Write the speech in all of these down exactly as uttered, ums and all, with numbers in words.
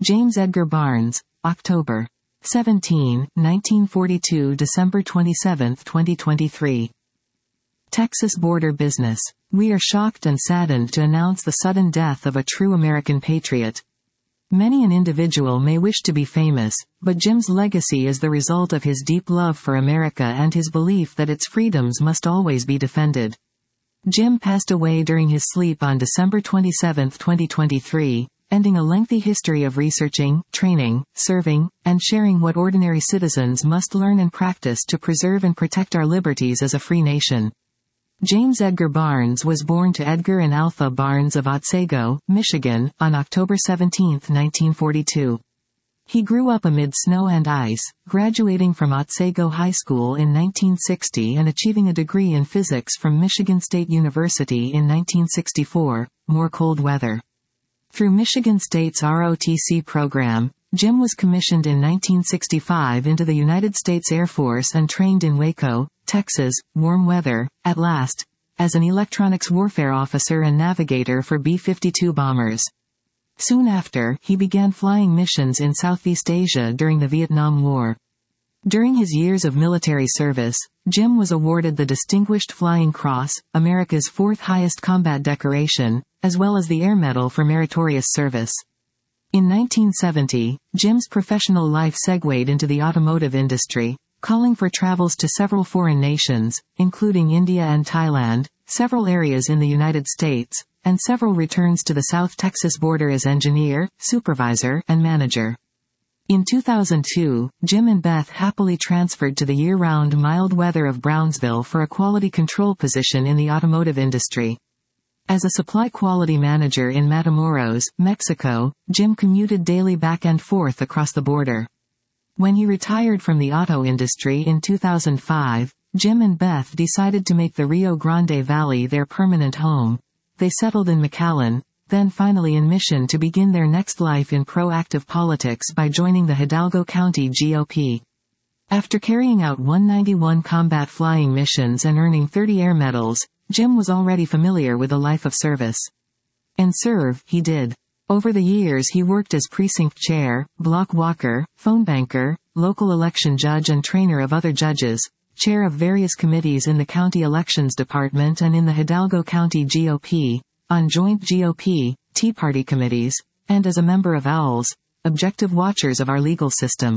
James Edgar Barnes, October seventeenth, nineteen forty-two – December twenty-seventh, twenty twenty-three. Texas Border Business. We are shocked and saddened to announce the sudden death of a true American patriot. Many an individual may wish to be famous, but Jim's legacy is the result of his deep love for America and his belief that its freedoms must always be defended. Jim passed away during his sleep on December twenty-seventh, twenty twenty-three, ending a lengthy history of researching, training, serving, and sharing what ordinary citizens must learn and practice to preserve and protect our liberties as a free nation. James Edgar Barnes was born to Edgar and Alpha Barnes of Otsego, Michigan, on October seventeenth, nineteen forty-two. He grew up amid snow and ice, graduating from Otsego High School in nineteen sixty and achieving a degree in physics from Michigan State University in nineteen sixty-four, more cold weather. Through Michigan State's R O T C program, Jim was commissioned in nineteen sixty-five into the United States Air Force and trained in Waco, Texas, warm weather, at last, as an electronics warfare officer and navigator for B fifty-two bombers. Soon after, he began flying missions in Southeast Asia during the Vietnam War. During his years of military service, Jim was awarded the Distinguished Flying Cross, America's fourth highest combat decoration, as well as the Air Medal for meritorious service. In nineteen seventy, Jim's professional life segued into the automotive industry, calling for travels to several foreign nations, including India and Thailand, several areas in the United States, and several returns to the South Texas border as engineer, supervisor, and manager. In two thousand two, Jim and Beth happily transferred to the year-round mild weather of Brownsville for a quality control position in the automotive industry. As a supply quality manager in Matamoros, Mexico, Jim commuted daily back and forth across the border. When he retired from the auto industry in two thousand five, Jim and Beth decided to make the Rio Grande Valley their permanent home. They settled in McAllen, then finally in Mission to begin their next life in proactive politics by joining the Hidalgo County G O P. After carrying out one hundred ninety-one combat flying missions and earning thirty air medals, Jim was already familiar with a life of service. And serve, he did. Over the years he worked as precinct chair, block walker, phone banker, local election judge and trainer of other judges, chair of various committees in the county elections department and in the Hidalgo County G O P, on joint G O P, Tea Party committees, and as a member of OWLS, objective watchers of our legal system.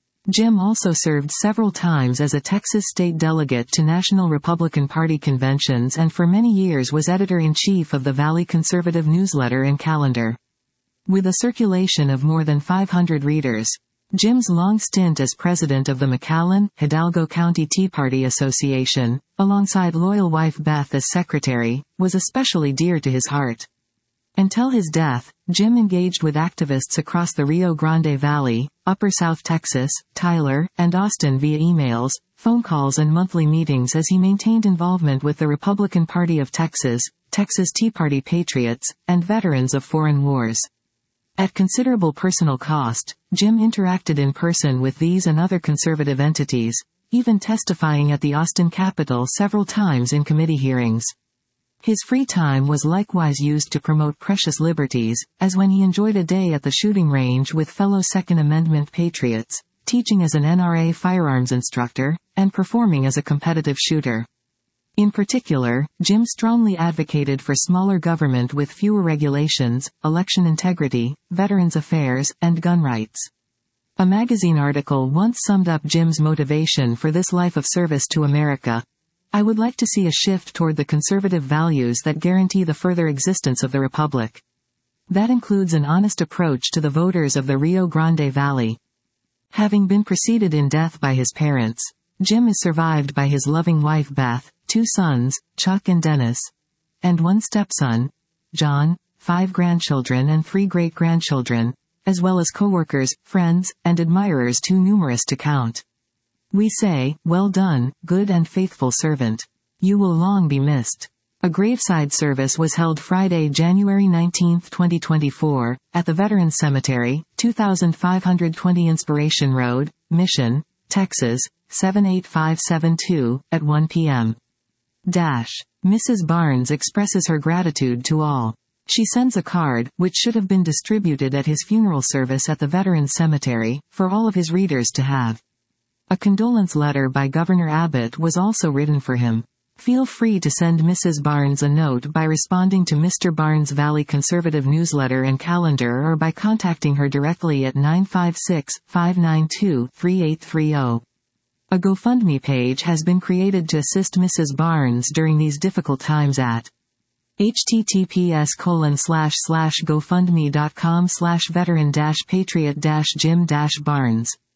Jim also served several times as a Texas state delegate to National Republican Party conventions and for many years was editor-in-chief of the Valley Conservative newsletter and calendar. With a circulation of more than five hundred readers, Jim's long stint as president of the McAllen, Hidalgo County Tea Party Association, alongside loyal wife Beth as secretary, was especially dear to his heart. Until his death, Jim engaged with activists across the Rio Grande Valley, Upper South Texas, Tyler, and Austin via emails, phone calls and monthly meetings as he maintained involvement with the Republican Party of Texas, Texas Tea Party Patriots, and veterans of foreign wars. At considerable personal cost, Jim interacted in person with these and other conservative entities, even testifying at the Austin Capitol several times in committee hearings. His free time was likewise used to promote precious liberties, as when he enjoyed a day at the shooting range with fellow Second Amendment patriots, teaching as an N R A firearms instructor, and performing as a competitive shooter. In particular, Jim strongly advocated for smaller government with fewer regulations, election integrity, veterans affairs, and gun rights. A magazine article once summed up Jim's motivation for this life of service to America. I would like to see a shift toward the conservative values that guarantee the further existence of the Republic. That includes an honest approach to the voters of the Rio Grande Valley. Having been preceded in death by his parents, Jim is survived by his loving wife Beth, two sons, Chuck and Dennis, and one stepson, John, five grandchildren and three great-grandchildren, as well as co-workers, friends, and admirers too numerous to count. We say, well done, good and faithful servant. You will long be missed. A graveside service was held Friday, January nineteenth, twenty twenty-four, at the Veterans Cemetery, two thousand five hundred twenty Inspiration Road, Mission, Texas, seven eight five seven two, at one p m Dash. Missus Barnes expresses her gratitude to all She sends a card, which should have been distributed at his funeral service at the Veterans Cemetery, for all of his readers to have. A condolence letter by Governor Abbott was also written for him. Feel free to send Missus Barnes a note by responding to Mister Barnes Valley Conservative newsletter and calendar or by contacting her directly at nine five six, five nine two, three eight three zero. A GoFundMe page has been created to assist Missus Barnes during these difficult times at https colon slash slash gofundme.com slash veteran dash patriot dash Jim dash Barnes.